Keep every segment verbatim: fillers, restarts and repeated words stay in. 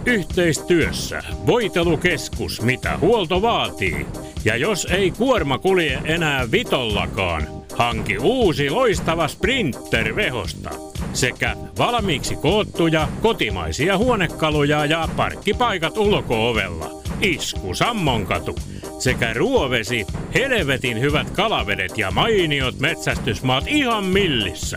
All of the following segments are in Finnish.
Yhteistyössä voitelukeskus, mitä huolto vaatii. Ja jos ei kuorma kulje enää vitollakaan, hanki uusi loistava Sprinter-vehosta. Sekä valmiiksi koottuja kotimaisia huonekaluja ja parkkipaikat ulko-ovella. Isku Sammonkatu. Sekä ruovesi, helvetin hyvät kalavedet ja mainiot metsästysmaat ihan millissä.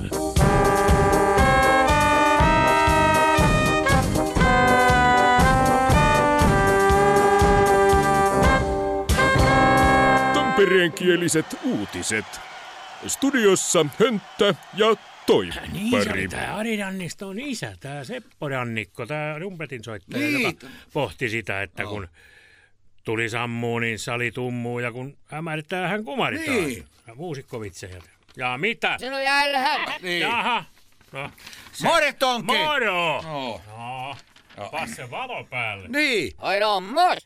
Tampereenkieliset uutiset. Studiossa Hönttä ja Toippari. Niin se oli tää Ari Ranniston isä, tää Seppo Rannikko, tää rumpetin soittaja, niin, joka pohti sitä, että no. kun tuli sammuu, niin sali tummuu ja kun hämärtää, hän kumaritaan. Niin. Muusikkovitsejä. Ja mitä? Se on jäällä hätä. Niin. Jaha. No, Mortonki. Moro. No. No. no. Pas se valo päälle. Niin. Ai no, mor.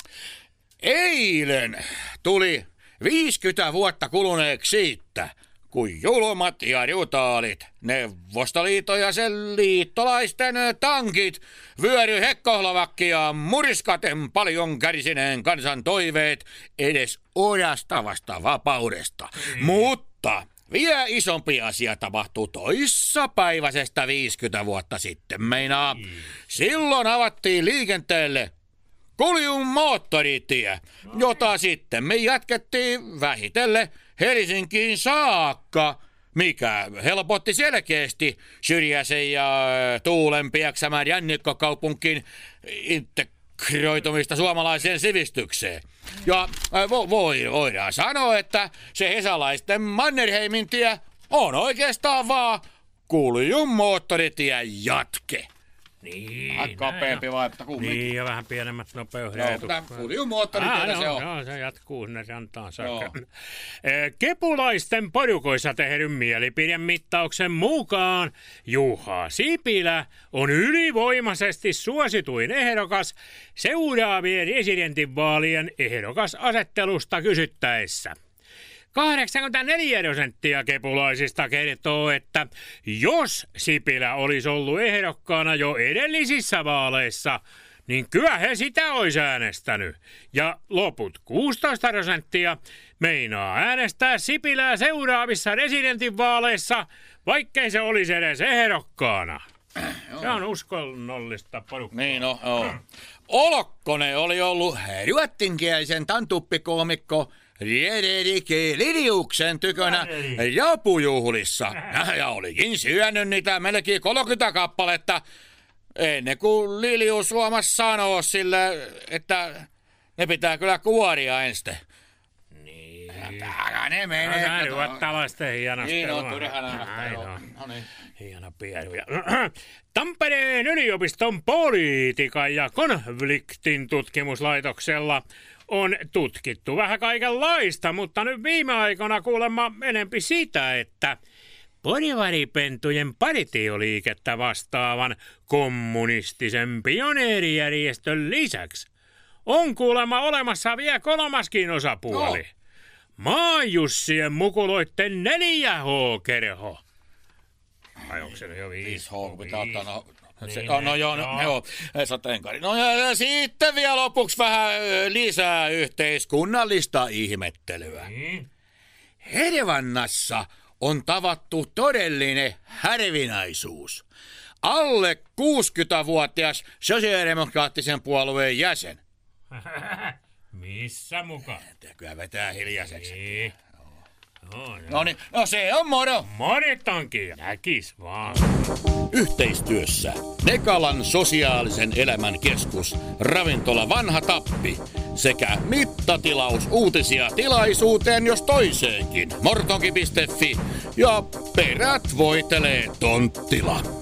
Eilen tuli viisikymmentä vuotta kuluneeksi siitä, kun julmat ja brutaalit Neuvostoliiton ja sen liittolaisten tankit vyöry Hekkohlavakkia muriskaten paljon kärsineen kansan toiveet edes orastavasta vapaudesta. Mm. Mutta vielä isompi asia tapahtui toissapäiväisestä viisikymmentä vuotta sitten, meinaa. Mm. Silloin avattiin liikenteelle Kuljun moottoritie, jota sitten me jatkettiin vähitellen Helsinkiin saakka, mikä helpotti selkeästi syrjäisen ja tuulen pieksämään jännikkokaupunkiin integroitumista suomalaiseen sivistykseen. Ja vo- voi, voidaan sanoa, että se hesalaisten Mannerheimin tie on oikeastaan vaan Kuljun moottoritien jatke. Niin, kapeampi vai, mutta kumminkin. Niin, ja vähän pienemmät nopeudet. No, Kuljun moottoritietä ah, no, se on. Joo, se jatkuu sinne rantaan saakka. Kepulaisten porukoissa tehdyn mielipidemittauksen mukaan Juha Sipilä on ylivoimaisesti suosituin ehdokas seuraavien presidentinvaalien ehdokasasettelusta kysyttäessä. kahdeksankymmentäneljä prosenttia kepulaisista kertoo, että jos Sipilä olisi ollut ehdokkaana jo edellisissä vaaleissa, niin kyllä he sitä olisi äänestänyt. Ja loput kuusitoista prosenttia meinaa äänestää Sipilää seuraavissa presidentinvaaleissa, vaikkei se olisi edes ehdokkaana. Se on uskonnollista porukkaa. Niin, no, joo. Olokkonen oli ollut ruottinkielisen tantuppikoomikko Frederik Liliuksen tykönä japujuhlissa. Ja olikin syönyt niitä melkein kolmekymmentä kappaletta ennen kuin Lilius huomasi sanoa sille, että ne pitää kyllä kuoria ensin. Niin. Täällä ne menee. No, ruottalaisten hienosti. Niin on, turhana. No niin. Hieno pieruja. Tampereen yliopiston politiikan ja konfliktin tutkimuslaitoksella on tutkittu vähän kaikenlaista, mutta nyt viime aikoina kuulemma enempi sitä, että porvaripentujen partioliikettä vastaavan kommunistisen pioneerijärjestön lisäksi on kuulemma olemassa vielä kolmaskin osapuoli. No. Maanjussien mukuloitten neljä H-kerho. Vai onko se jo viisi? viisi H, pitää ottaa no... Se, niin, no, no joo, no, joo, sateenkaari. No ja, ja sitten vielä lopuksi vähän lisää yhteiskunnallista ihmettelyä. Niin. Hervannassa on tavattu todellinen härvinäisuus. Alle kuusikymmentävuotias sosiaalidemokraattisen puolueen jäsen. Missä mukaan? Kyllä vetää hiljaiseksi. Niin. No, no niin, no se on moro. Moritonkin, näkis vaan. Yhteistyössä Nekalan sosiaalisen elämän keskus, ravintola Vanha Tappi sekä mittatilaus uutisia tilaisuuteen jos toiseenkin. Mortonki piste fi ja perät voitelee tonttila.